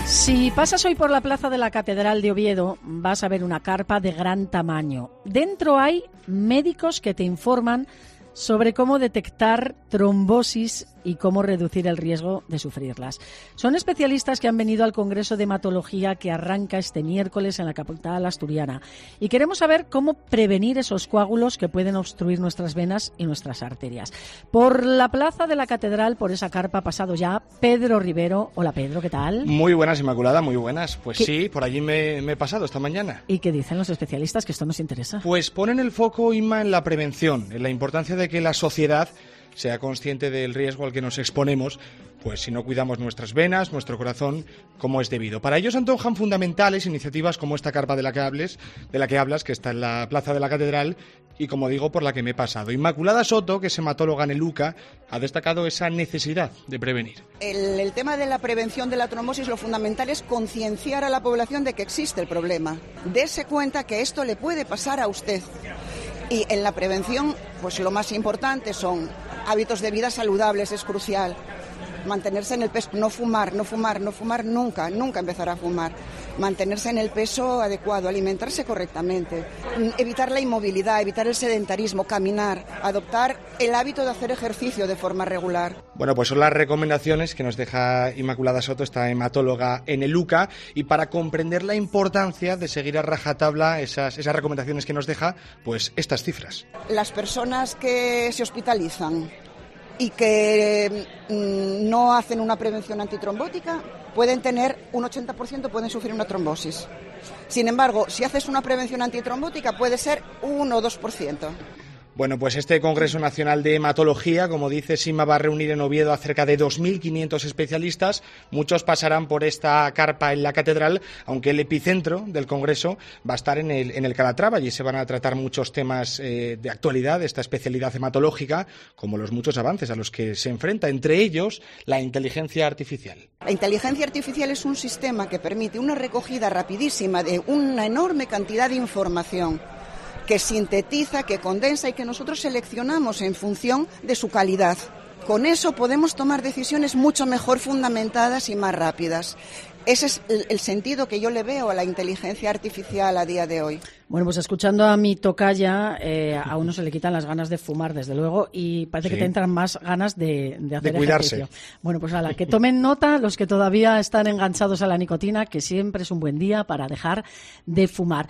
Si pasas hoy por la plaza de la Catedral de Oviedo, vas a ver una carpa de gran tamaño. Dentro hay médicos que te informan sobre cómo detectar trombosis y cómo reducir el riesgo de sufrirlas. Son especialistas que han venido al Congreso de Hematología que arranca este miércoles en la capital asturiana. Y queremos saber cómo prevenir esos coágulos que pueden obstruir nuestras venas y nuestras arterias. Por la plaza de la Catedral, por esa carpa, ha pasado ya Pedro Rivero. Hola Pedro, ¿qué tal? Muy buenas, Inmaculada, muy buenas. Pues sí, por allí me he pasado esta mañana. ¿Y qué dicen los especialistas? Que esto nos interesa. Pues ponen el foco, Inma, en la prevención, en la importancia de que la sociedad sea consciente del riesgo al que nos exponemos, pues si no cuidamos nuestras venas, nuestro corazón, como es debido. Para ello se antojan fundamentales iniciativas como esta carpa de la que hablas, que está en la plaza de la Catedral y, como digo, por la que me he pasado. Inmaculada Soto, que es hematóloga en el UCA, ha destacado esa necesidad de prevenir. El tema de la prevención de la trombosis, lo fundamental es concienciar a la población de que existe el problema. Dese cuenta que esto le puede pasar a usted. Y en la prevención, pues lo más importante son hábitos de vida saludables, es crucial. Mantenerse en el peso, no fumar nunca empezar a fumar. Mantenerse en el peso adecuado, alimentarse correctamente, evitar la inmovilidad, evitar el sedentarismo, caminar, adoptar el hábito de hacer ejercicio de forma regular. Bueno, pues son las recomendaciones que nos deja Inmaculada Soto, esta hematóloga en el UCA, y para comprender la importancia de seguir a rajatabla esas recomendaciones que nos deja, pues estas cifras. Las personas que se hospitalizan y que no hacen una prevención antitrombótica pueden tener un 80%, pueden sufrir una trombosis. Sin embargo, si haces una prevención antitrombótica puede ser 1 o 2%. Bueno, pues este Congreso Nacional de Hematología, como dice Sima, va a reunir en Oviedo a cerca de 2.500 especialistas. Muchos pasarán por esta carpa en la Catedral, aunque el epicentro del Congreso va a estar en el Calatrava. Allí se van a tratar muchos temas de actualidad de esta especialidad hematológica, como los muchos avances a los que se enfrenta, entre ellos la inteligencia artificial. La inteligencia artificial es un sistema que permite una recogida rapidísima de una enorme cantidad de información, que sintetiza, que condensa y que nosotros seleccionamos en función de su calidad. Con eso podemos tomar decisiones mucho mejor fundamentadas y más rápidas. Ese es el sentido que yo le veo a la inteligencia artificial a día de hoy. Bueno, pues escuchando a mi tocaya, a uno se le quitan las ganas de fumar, desde luego, y parece que te entran más ganas de hacer ejercicio. Bueno, pues ala, que tomen nota los que todavía están enganchados a la nicotina, que siempre es un buen día para dejar de fumar.